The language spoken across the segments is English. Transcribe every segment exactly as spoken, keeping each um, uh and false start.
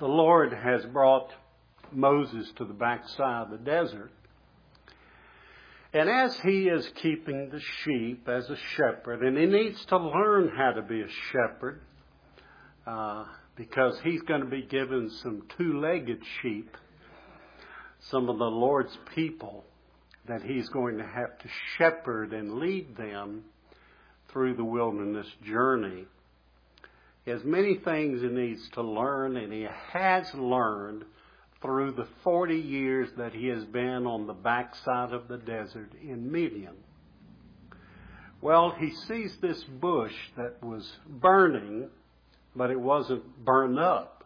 the Lord has brought Moses to the backside of the desert. And as he is keeping the sheep as a shepherd, and he needs to learn how to be a shepherd, uh, because he's going to be given some two-legged sheep, some of the Lord's people, that he's going to have to shepherd and lead them through the wilderness journey. He has many things he needs to learn, and he has learned through the forty years that he has been on the backside of the desert in Midian. Well, he sees this bush that was burning, but it wasn't burned up.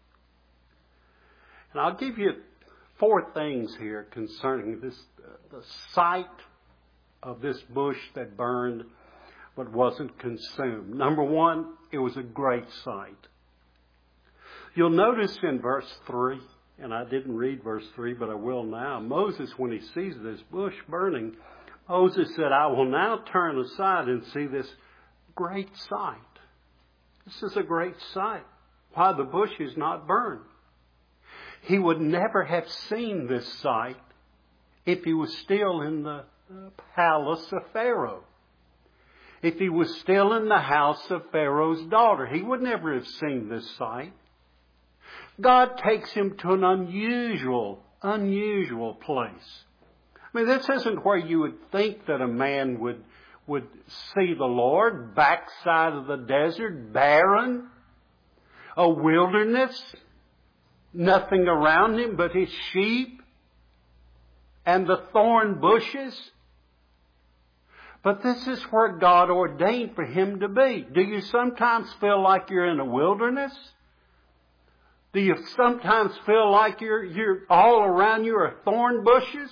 And I'll give you four things here concerning this, uh, the sight of this bush that burned but wasn't consumed. Number one, it was a great sight. You'll notice in verse three, and I didn't read verse three, but I will now. Moses, when he sees this bush burning, Moses said, I will now turn aside and see this great sight. This is a great sight. Why the bush is not burned. He would never have seen this sight if he was still in the palace of Pharaoh. If he was still in the house of Pharaoh's daughter, he would never have seen this sight. God takes him to an unusual, unusual place. I mean, this isn't where you would think that a man would, would see the Lord, backside of the desert, barren, a wilderness, nothing around him but his sheep and the thorn bushes. But this is where God ordained for him to be. Do you sometimes feel like you're in a wilderness? Do you sometimes feel like you're, you're all around you are thorn bushes?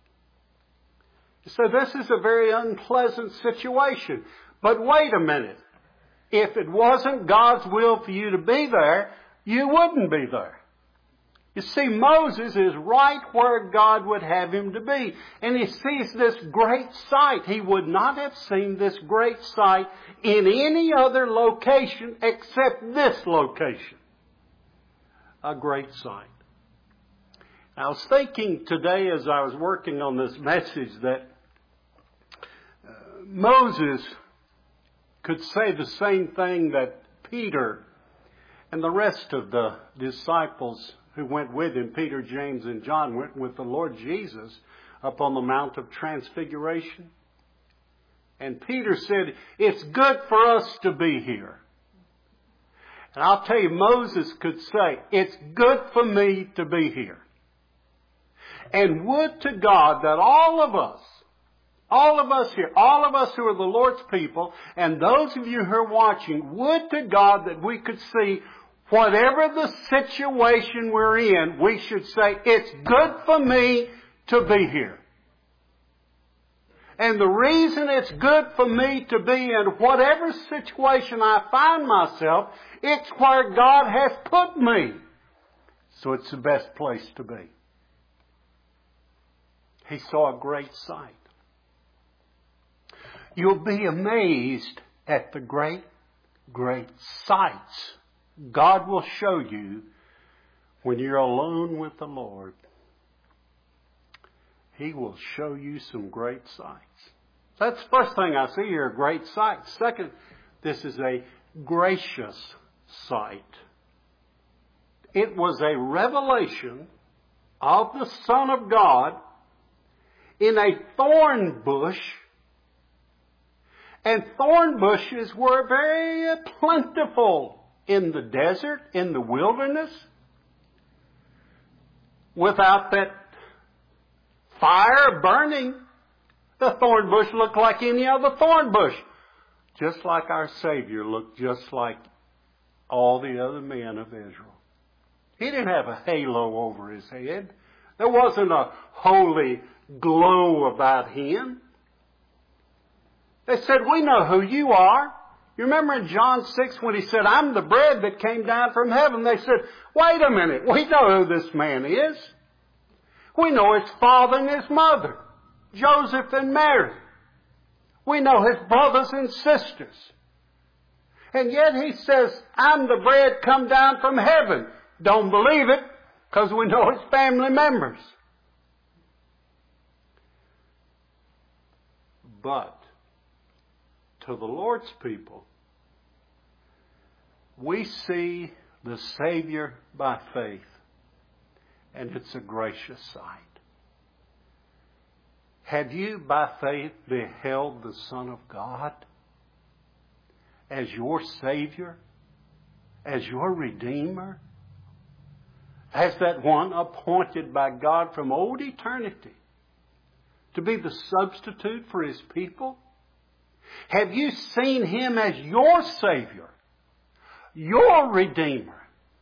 So this is a very unpleasant situation. But wait a minute. If it wasn't God's will for you to be there, you wouldn't be there. You see, Moses is right where God would have him to be. And he sees this great sight. He would not have seen this great sight in any other location except this location. A great sight. I was thinking today as I was working on this message that uh, Moses could say the same thing that Peter and the rest of the disciples who went with him, Peter, James, and John, went with the Lord Jesus up on the Mount of Transfiguration. And Peter said, it's good for us to be here. And I'll tell you, Moses could say, it's good for me to be here. And would to God that all of us, all of us here, all of us who are the Lord's people, and those of you who are watching, would to God that we could see whatever the situation we're in, we should say, it's good for me to be here. And the reason it's good for me to be in whatever situation I find myself, it's where God has put me. So it's the best place to be. He saw a great sight. You'll be amazed at the great, great sights God will show you when you're alone with the Lord. He will show you some great sights. That's the first thing I see here, a great sight. Second, this is a gracious sight. It was a revelation of the Son of God in a thorn bush. And thorn bushes were very plentiful in the desert, in the wilderness. Without that fire burning, the thorn bush looked like any other thorn bush. Just like our Savior looked just like all the other men of Israel. He didn't have a halo over his head. There wasn't a holy glow about him. They said, we know who you are. You remember in John six when he said, I'm the bread that came down from heaven. They said, wait a minute. We know who this man is. We know his father and his mother, Joseph and Mary. We know his brothers and sisters. And yet he says, I'm the bread come down from heaven. don't believe it because we know it's family members. But to the Lord's people, we see the Savior by faith, and it's a gracious sight. Have you by faith beheld the Son of God as your Savior, as your Redeemer, as that one appointed by God from old eternity to be the substitute for His people? Have you seen Him as your Savior, your Redeemer,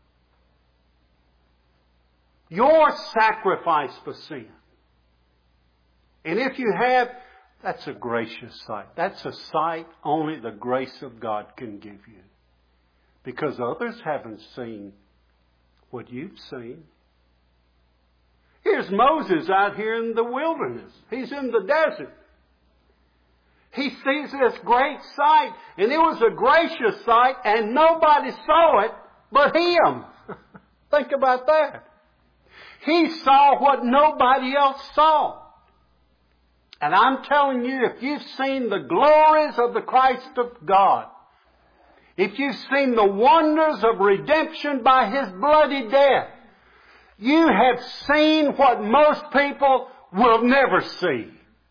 your sacrifice for sin? And if you have, that's a gracious sight. That's a sight only the grace of God can give you. Because others haven't seen what you've seen. Here's Moses out here in the wilderness. He's in the desert. He sees this great sight, and it was a gracious sight, and nobody saw it but him. Think about that. He saw what nobody else saw. And I'm telling you, if you've seen the glories of the Christ of God, if you've seen the wonders of redemption by His bloody death, you have seen what most people will never see.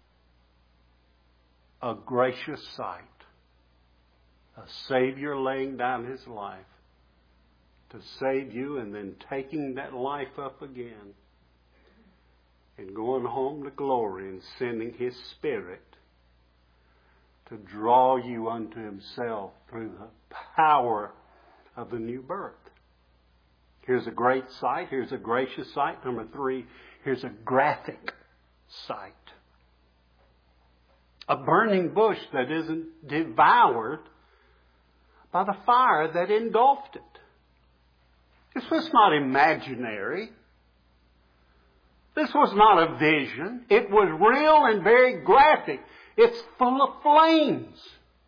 A gracious sight. A Savior laying down His life to save you and then taking that life up again and going home to glory and sending His Spirit to draw you unto Himself through the power of the new birth. Here's a great sight. Here's a gracious sight. Number three, here's a graphic sight. A burning bush that isn't devoured by the fire that engulfed it. This was not imaginary. This was not a vision. It was real and very graphic. It's full of flames.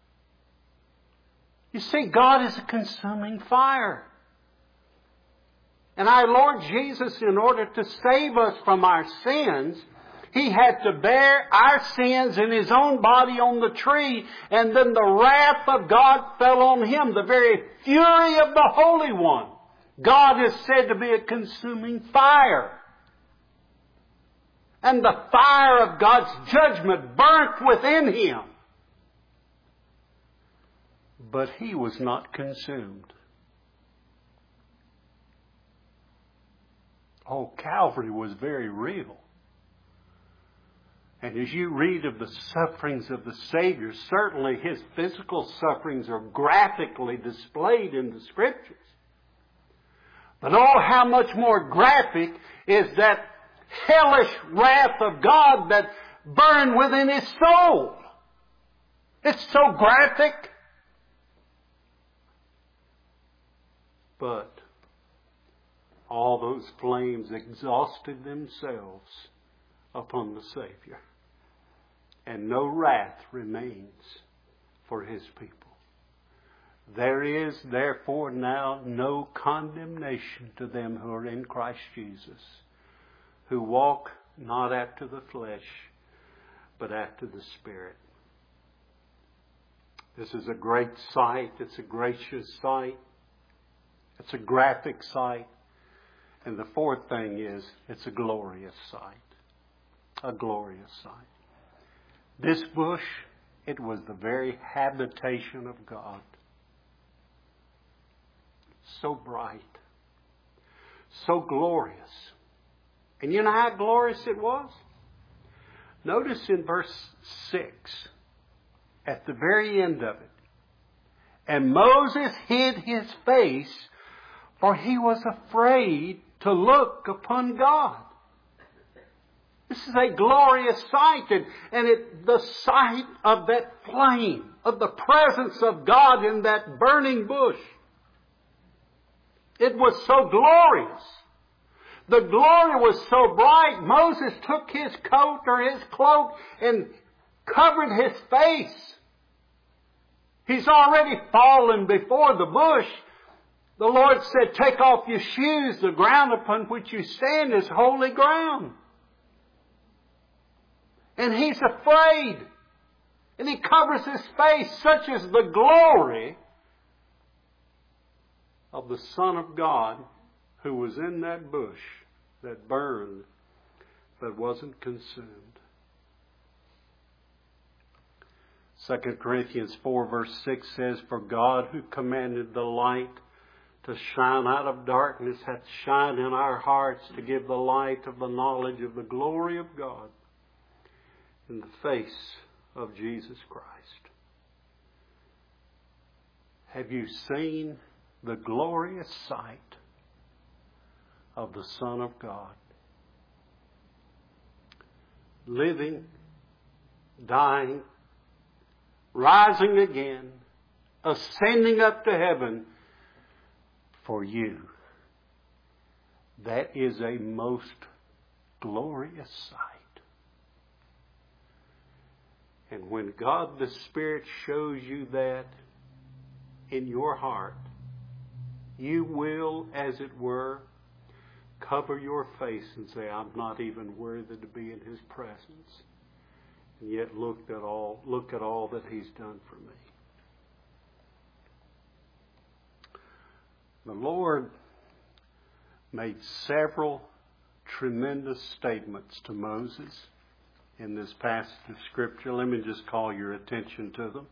You see, God is a consuming fire. And our Lord Jesus, in order to save us from our sins, He had to bear our sins in His own body on the tree, and then the wrath of God fell on Him, the very fury of the Holy One. God is said to be a consuming fire. And the fire of God's judgment burnt within Him. But He was not consumed. Oh, Calvary was very real. And as you read of the sufferings of the Savior, certainly His physical sufferings are graphically displayed in the Scriptures. But oh, how much more graphic is that hellish wrath of God that burned within His soul. It's so graphic. But all those flames exhausted themselves upon the Savior. And no wrath remains for His people. There is therefore now no condemnation to them who are in Christ Jesus, who walk not after the flesh, but after the Spirit. This is a great sight. It's a gracious sight. It's a graphic sight. And the fourth thing is, it's a glorious sight. A glorious sight. This bush, it was the very habitation of God. So bright. So glorious. And you know how glorious it was? Notice in verse six, at the very end of it, and Moses hid his face, for he was afraid to look upon God. This is a glorious sight, and, and it, the sight of that flame, of the presence of God in that burning bush. It was so glorious. The glory was so bright, Moses took his coat or his cloak and covered his face. He's already fallen before the bush, The Lord said, take off your shoes. The ground upon which you stand is holy ground. And He's afraid. And He covers His face, such as the glory of the Son of God who was in that bush that burned but wasn't consumed. Second Corinthians four verse six says, for God who commanded the light to shine out of darkness hath shined in our hearts to give the light of the knowledge of the glory of God in the face of Jesus Christ. Have you seen the glorious sight of the Son of God? Living, dying, rising again, ascending up to heaven for you. That is a most glorious sight. And when God the Spirit shows you that in your heart, you will, as it were, cover your face and say, I'm not even worthy to be in His presence. And yet look at all, look at all that He's done for me. The Lord made several tremendous statements to Moses in this passage of Scripture. Let me just call your attention to them.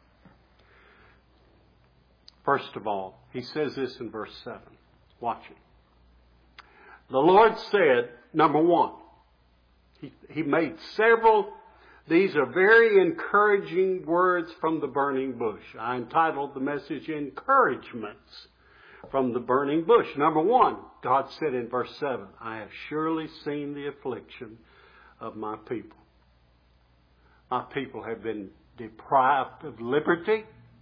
First of all, He says this in verse seven. Watch it. The Lord said, number one, He, he made several, these are very encouraging words from the burning bush. I entitled the message, Encouragements from the Burning Bush. Number one, God said in verse seven, I have surely seen the affliction of my people. My people have been deprived of liberty.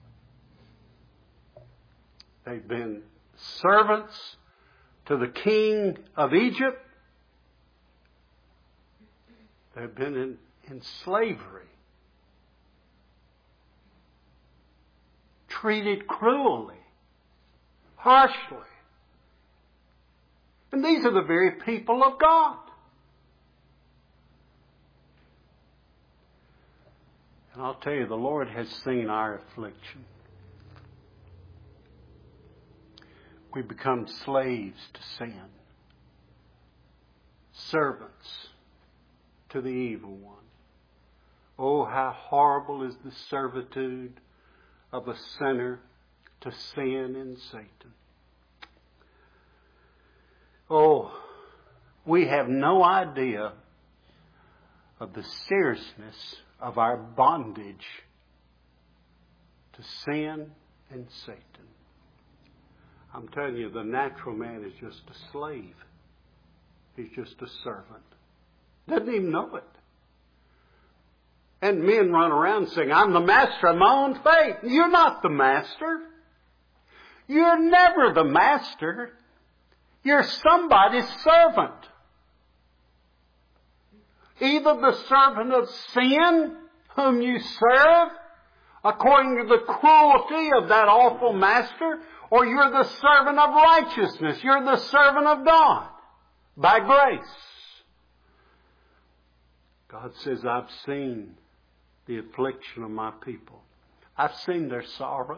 They've been servants to the king of Egypt. They've been in, in slavery. Treated cruelly, harshly. And these are the very people of God. And I'll tell you, the Lord has seen our affliction. We become slaves to sin, servants to the evil one. Oh, how horrible is the servitude of a sinner to sin and Satan. Oh, we have no idea of the seriousness of our bondage to sin and Satan. I'm telling you, the natural man is just a slave. He's just a servant. Doesn't even know it. And men run around saying, I'm the master of my own fate. You're not the master. You're never the master. You're somebody's servant. Either the servant of sin, whom you serve, according to the cruelty of that awful master, or you're the servant of righteousness. You're the servant of God by grace. God says, I've seen the affliction of my people. I've seen their sorrow.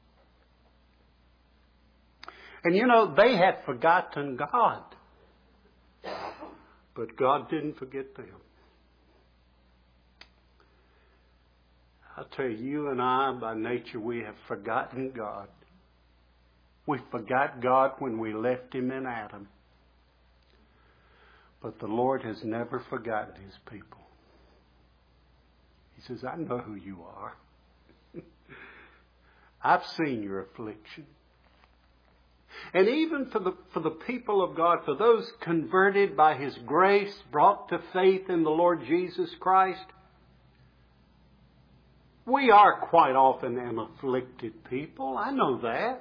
And you know, they had forgotten God. But God didn't forget them. I'll tell you, you and I, by nature, we have forgotten God. We forgot God when we left Him in Adam. But the Lord has never forgotten His people. He says, I know who you are. I've seen your affliction. And even for the, for the people of God, for those converted by His grace, brought to faith in the Lord Jesus Christ, we are quite often an afflicted people. I know that.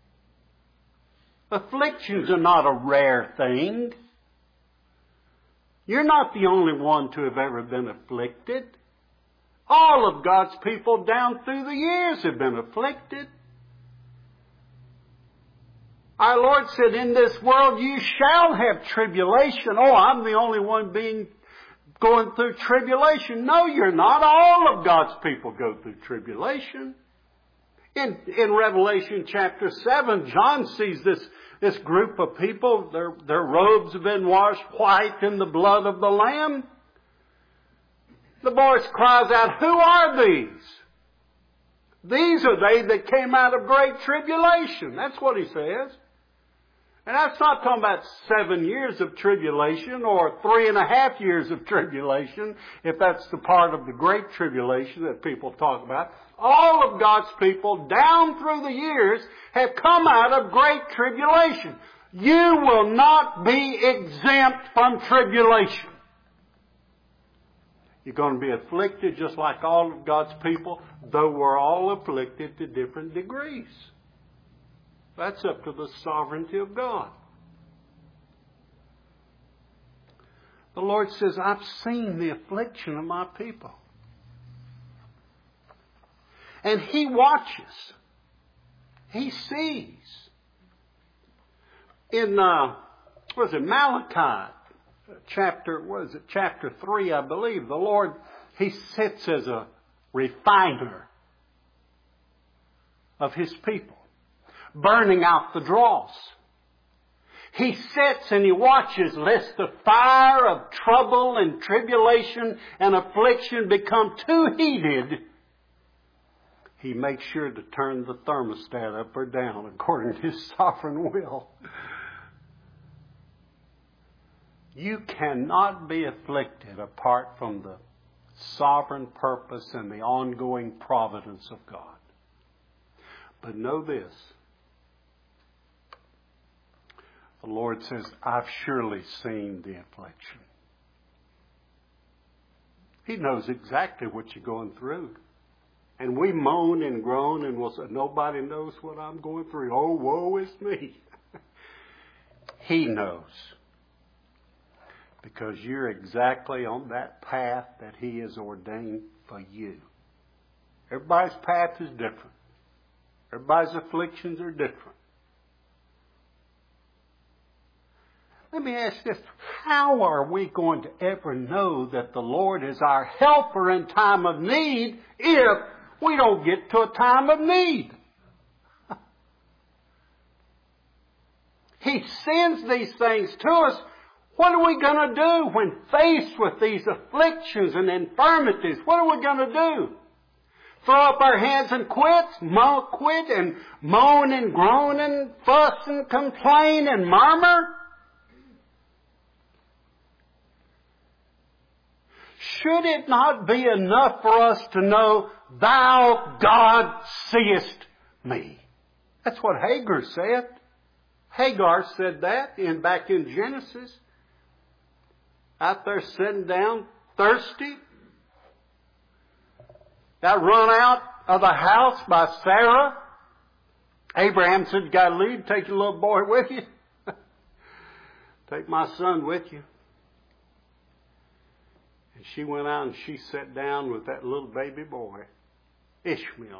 Afflictions are not a rare thing. You're not the only one to have ever been afflicted. All of God's people down through the years have been afflicted. Our Lord said, in this world you shall have tribulation. Oh, I'm the only one being going through tribulation. No, you're not. All of God's people go through tribulation. In, in Revelation chapter seven, John sees this, this group of people. Their, their robes have been washed white in the blood of the Lamb. The voice cries out, who are these? These are they that came out of great tribulation. That's what he says. And that's not talking about seven years of tribulation or three and a half years of tribulation, if that's the part of the great tribulation that people talk about. All of God's people down through the years have come out of great tribulation. You will not be exempt from tribulation. You're going to be afflicted just like all of God's people, though we're all afflicted to different degrees. That's up to the sovereignty of God. The Lord says, I've seen the affliction of my people. And He watches. He sees. In, uh, what is it, Malachi, chapter, what is it, chapter three, I believe, the Lord, He sits as a refiner of His people, burning out the dross. He sits and He watches lest the fire of trouble and tribulation and affliction become too heated. He makes sure to turn the thermostat up or down according to His sovereign will. You cannot be afflicted apart from the sovereign purpose and the ongoing providence of God. But know this. The Lord says, I've surely seen the affliction. He knows exactly what you're going through. And we moan and groan and we'll say, nobody knows what I'm going through. Oh, woe is me. He knows. Because you're exactly on that path that He has ordained for you. Everybody's path is different. Everybody's afflictions are different. Let me ask this. How are we going to ever know that the Lord is our helper in time of need if we don't get to a time of need? He sends these things to us. What are we going to do when faced with these afflictions and infirmities? What are we going to do? Throw up our hands and quit? Mo- quit and moan and groan and fuss and complain and murmur? Should it not be enough for us to know, Thou, God, seest me? That's what Hagar said. Hagar said that in back in Genesis. Out there sitting down, thirsty. Got run out of the house by Sarah. Abraham said, you got to leave, take your little boy with you. Take my son with you. And she went out and she sat down with that little baby boy, Ishmael.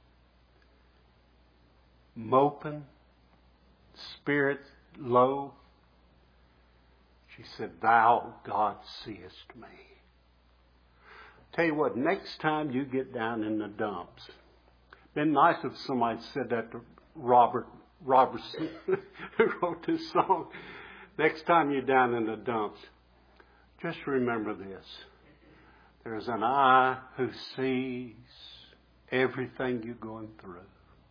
Moping, spirit low. She said, Thou, God, seest me. Tell you what, next time you get down in the dumps, been nice if somebody said that to Robert Robertson, who wrote this song. Next time you're down in the dumps, just remember this. There's an eye who sees everything you're going through.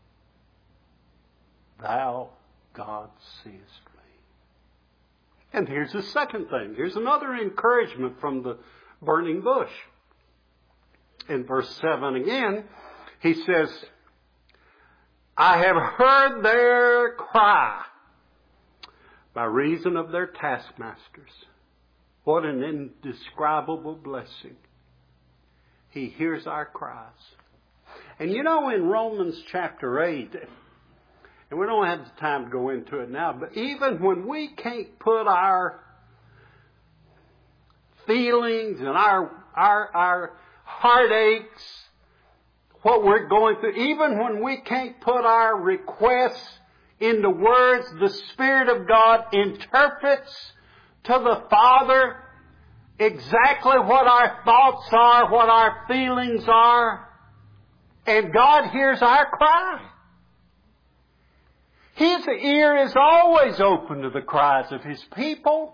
Thou, God, seest me. And here's the second thing. Here's another encouragement from the burning bush. In verse seven again, he says, I have heard their cry by reason of their taskmasters. What an indescribable blessing. He hears our cries. And you know, in Romans chapter eight, and we don't have the time to go into it now, but even when we can't put our feelings and our our our heartaches, what we're going through, even when we can't put our requests into words, the Spirit of God interprets to the Father exactly what our thoughts are, what our feelings are, and God hears our cry. His ear is always open to the cries of His people.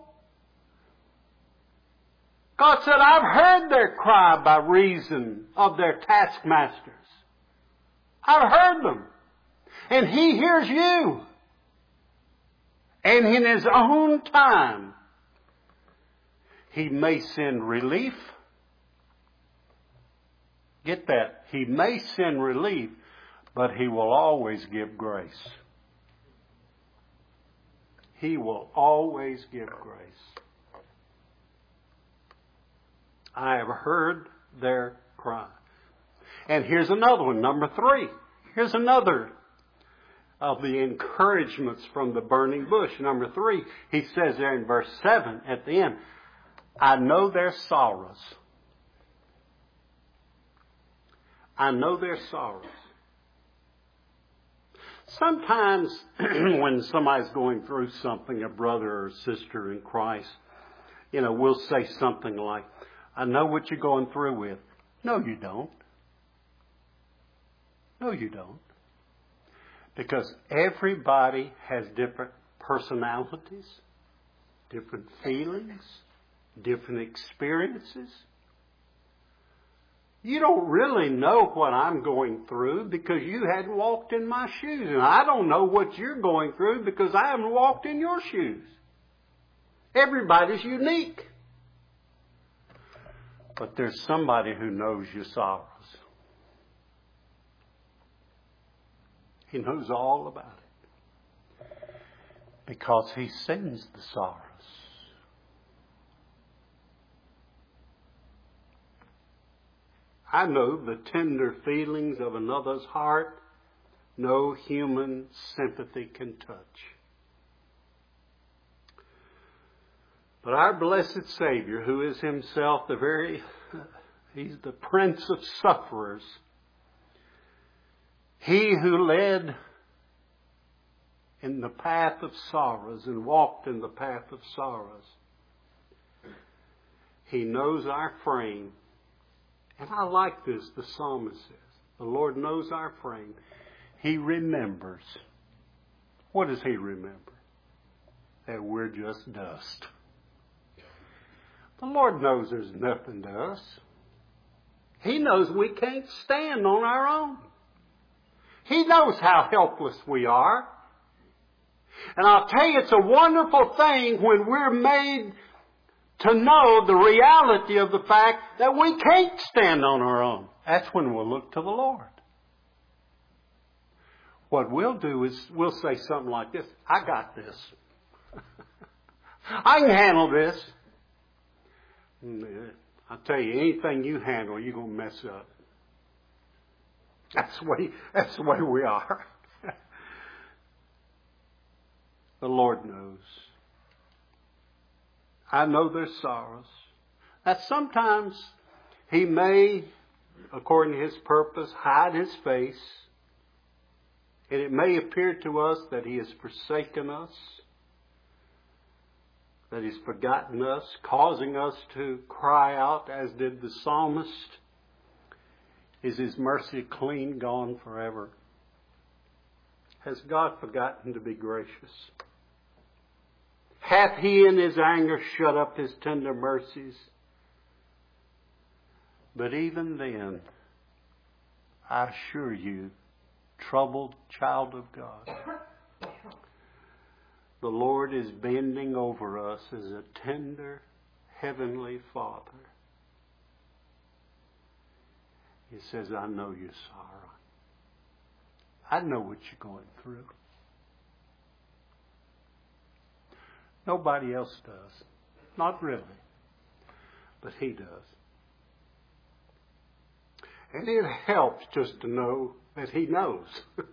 God said, I've heard their cry by reason of their taskmasters. I've heard them. And He hears you. And in His own time, He may send relief. Get that. He may send relief, but He will always give grace. He will always give grace. I have heard their cry. And here's another one, number three. Here's another of the encouragements from the burning bush. Number three, he says there in verse seven at the end, I know their sorrows. I know their sorrows. Sometimes when somebody's going through something, a brother or sister in Christ, you know, we'll say something like, I know what you're going through with. No, you don't. No, you don't. Because everybody has different personalities, different feelings, different experiences. You don't really know what I'm going through because you hadn't walked in my shoes. And I don't know what you're going through because I haven't walked in your shoes. Everybody's unique. But there's somebody who knows your sorrows. He knows all about it. Because He sends the sorrows. I know the tender feelings of another's heart no human sympathy can touch. But our blessed Savior, who is Himself the very, He's the Prince of sufferers. He who led in the path of sorrows and walked in the path of sorrows. He knows our frame. And I like this, the psalmist says. The Lord knows our frame. He remembers. What does He remember? That we're just dust. The Lord knows there's nothing to us. He knows we can't stand on our own. He knows how helpless we are. And I'll tell you, it's a wonderful thing when we're made to know the reality of the fact that we can't stand on our own. That's when we'll look to the Lord. What we'll do is we'll say something like this, I got this. I can handle this. I'll tell you, anything you handle, you're going to mess up. That's the way, that's the way we are. The Lord knows. I know their sorrows. That sometimes He may, according to His purpose, hide His face. And it may appear to us that He has forsaken us, that He's forgotten us, causing us to cry out, as did the psalmist, is His mercy clean gone forever? Has God forgotten to be gracious? Hath He in His anger shut up His tender mercies? But even then, I assure you, troubled child of God, the Lord is bending over us as a tender heavenly Father. He says, I know your sorrow. I know what you're going through. Nobody else does. Not really. But He does. And it helps just to know that He knows.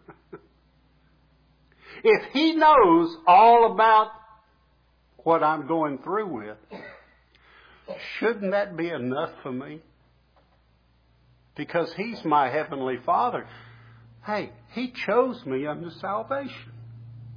If He knows all about what I'm going through with, shouldn't that be enough for me? Because He's my Heavenly Father. Hey, He chose me unto salvation.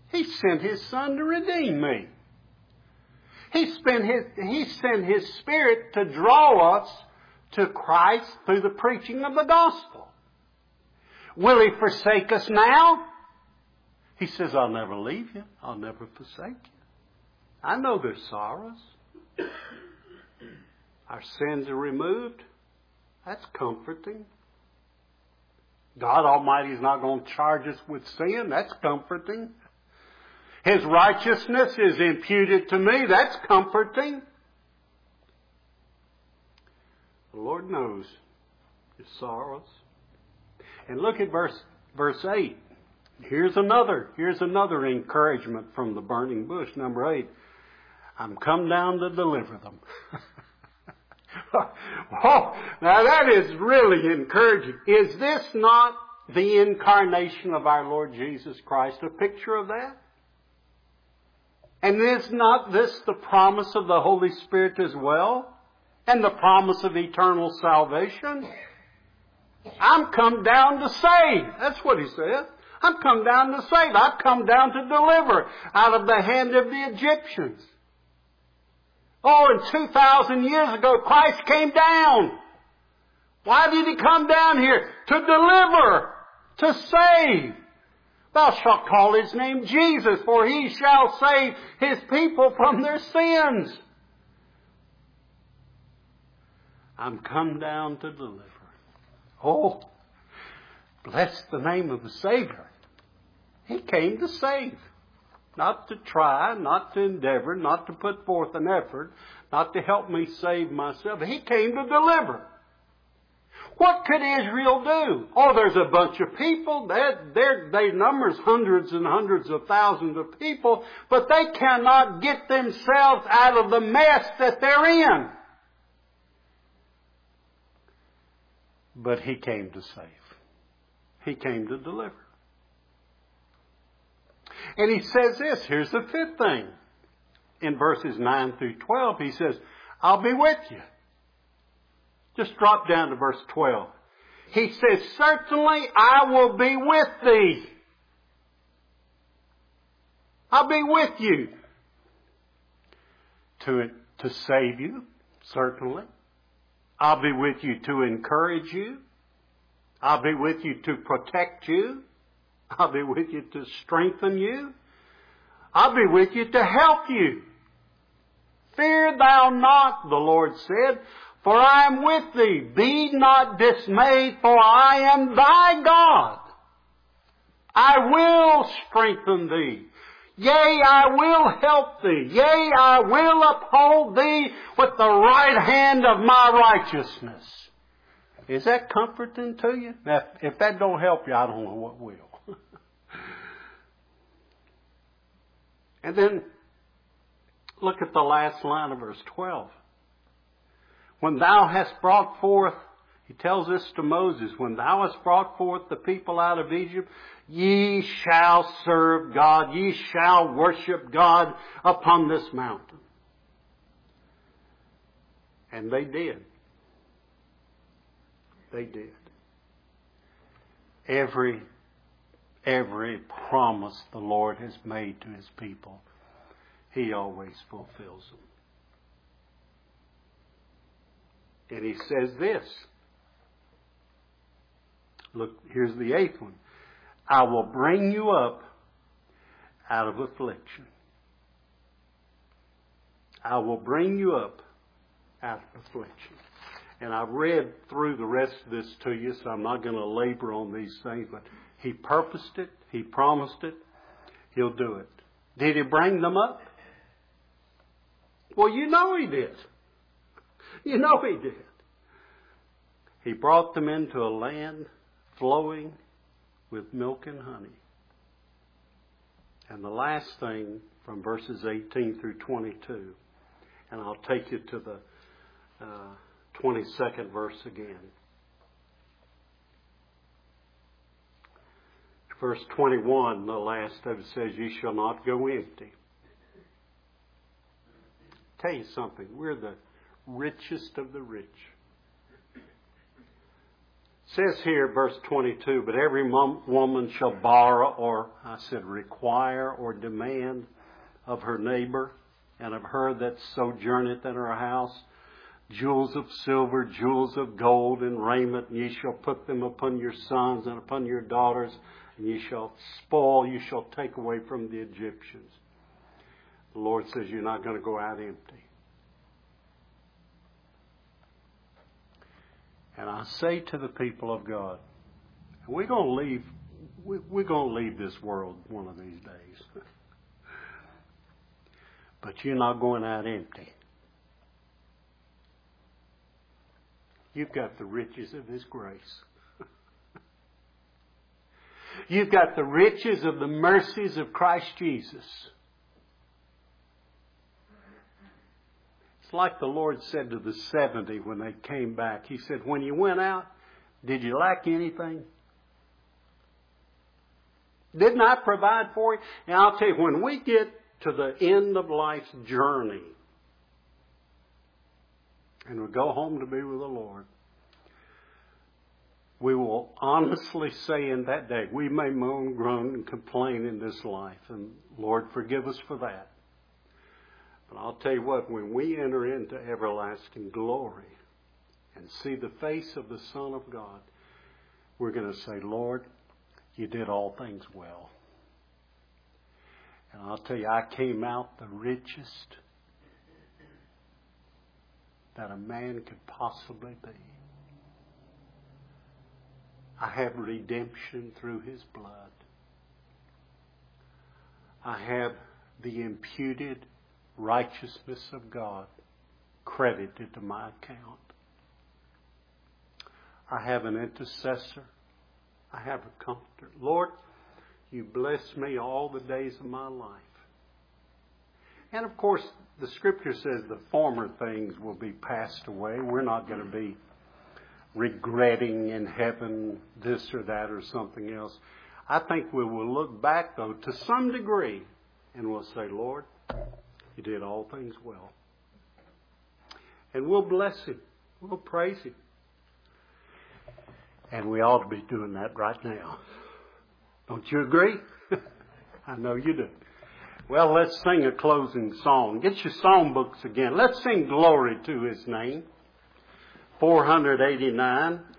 He sent His Son to redeem me. He sent His, he sent His Spirit to draw us to Christ through the preaching of the gospel. Will He forsake us now? He says, I'll never leave you. I'll never forsake you. I know there's sorrows. Our sins are removed. That's comforting. God Almighty is not going to charge us with sin. That's comforting. His righteousness is imputed to me. That's comforting. The Lord knows your sorrows. And look at verse verse eight. Here's another, here's another encouragement from the burning bush. Number eight. I'm come down to deliver them. Oh, now that is really encouraging. Is this not the incarnation of our Lord Jesus Christ? A picture of that? And is not this the promise of the Holy Spirit as well? And the promise of eternal salvation? I'm come down to save. That's what he said. I'm come down to save. I've come down to deliver out of the hand of the Egyptians. Oh, and two thousand years ago, Christ came down. Why did He come down here? To deliver, to save. Thou shalt call His name Jesus, for He shall save His people from their sins. I'm come down to deliver. Oh, bless the name of the Savior. He came to save. Not to try, not to endeavor, not to put forth an effort, not to help me save myself. He came to deliver. What could Israel do? Oh, there's a bunch of people. Their they numbers hundreds and hundreds of thousands of people, but they cannot get themselves out of the mess that they're in. But He came to save. He came to deliver. And He says this, here's the fifth thing. In verses nine through twelve, He says, I'll be with you. Just drop down to verse twelve. He says, certainly I will be with thee. I'll be with you. To, to save you, certainly. I'll be with you to encourage you. I'll be with you to protect you. I'll be with you to strengthen you. I'll be with you to help you. Fear thou not, the Lord said, for I am with thee. Be not dismayed, for I am thy God. I will strengthen thee. Yea, I will help thee. Yea, I will uphold thee with the right hand of my righteousness. Is that comforting to you? Now, if that don't help you, I don't know what will. And then look at the last line of verse twelve. When thou hast brought forth, he tells this to Moses, when thou hast brought forth the people out of Egypt, ye shall serve God, ye shall worship God upon this mountain. And they did. They did. Every Every promise the Lord has made to His people, He always fulfills them. And He says this. Look, here's the eighth one. I will bring you up out of affliction. I will bring you up out of affliction. And I've read through the rest of this to you, so I'm not going to labor on these things, but He purposed it. He promised it. He'll do it. Did He bring them up? Well, you know He did. You know He did. He brought them into a land flowing with milk and honey. And the last thing from verses eighteen through twenty-two, and I'll take you to the uh, twenty-second verse again. Verse twenty-one, the last of it says, ye shall not go empty. Tell you something, we're the richest of the rich. says here, verse twenty-two, but every mom, woman shall borrow, or I said require or demand of her neighbor and of her that sojourneth in her house jewels of silver, jewels of gold, and raiment, and ye shall put them upon your sons and upon your daughters, and ye shall spoil, you shall take away from the Egyptians. The Lord says you're not going to go out empty. And I say to the people of God, we're going to leave, we're going to leave this world one of these days. But you're not going out empty. You've got the riches of His grace. You've got the riches of the mercies of Christ Jesus. It's like the Lord said to the seventy when they came back. He said, when you went out, did you lack anything? Didn't I provide for you? And I'll tell you, when we get to the end of life's journey, and we go home to be with the Lord, we will honestly say in that day, we may moan, groan, and complain in this life, and Lord, forgive us for that. But I'll tell you what, when we enter into everlasting glory and see the face of the Son of God, we're going to say, Lord, you did all things well. And I'll tell you, I came out the richest that a man could possibly be. I have redemption through His blood. I have the imputed righteousness of God credited to my account. I have an intercessor. I have a comforter. Lord, you bless me all the days of my life. And of course, the Scripture says the former things will be passed away. We're not going to be regretting in heaven this or that or something else. I think we will look back, though, to some degree, and we'll say, Lord, you did all things well. And we'll bless Him. We'll praise Him. And we ought to be doing that right now. Don't you agree? I know you do. Well, let's sing a closing song. Get your songbooks again. Let's sing Glory to His Name. four eighty-nine.